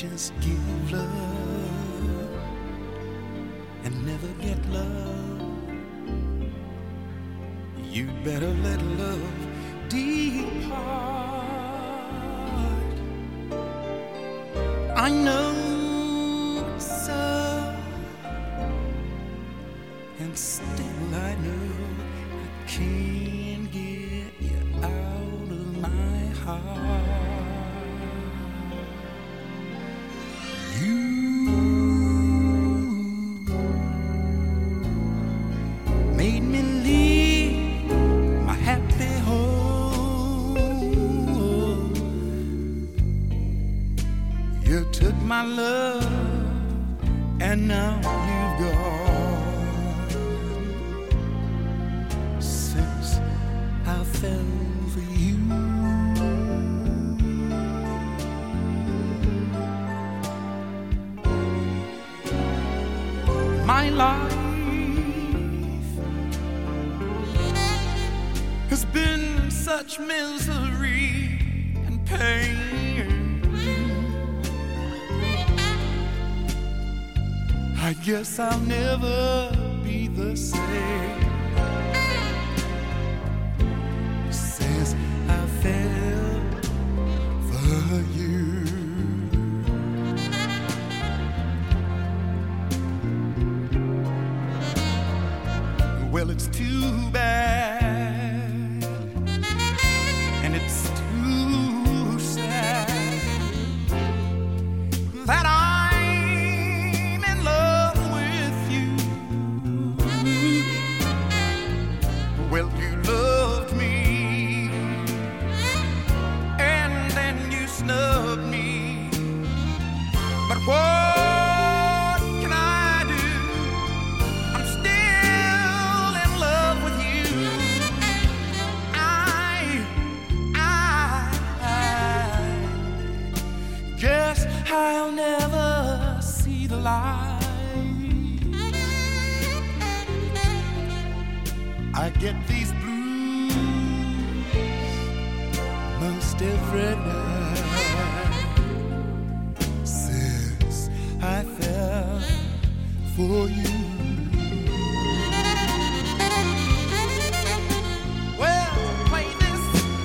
just give love and never get love, you'd better let love depart. I know it's so, and still I know I can't get you out of my heart. You made me leave my happy home. You took my love and now you've gone. Since I fell for you, my life has been such misery and pain. I guess I'll never be the same since I fell for you. Well, it's too bad, and it's too sad that I'm in love with you. Well, you loved me, and then you snubbed me. But what can I do? I'm still in love with you. I guess I'll never see the light. I get these blues most every night since I fell for you. Well, play this.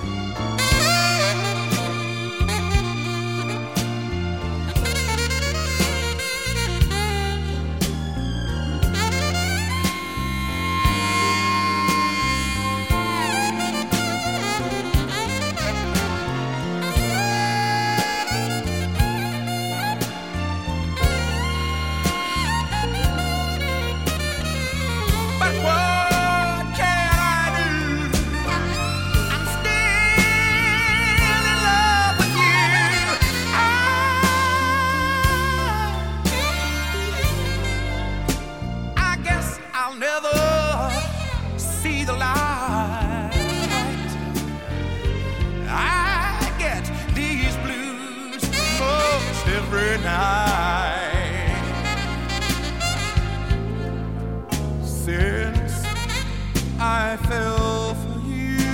But what can I do? I'm still in love with you. I guess I'll never see the light. I get these blues most every night since I fell for you.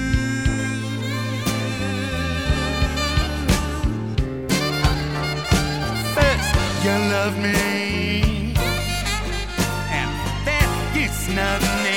First you loved me, and then you snubbed me.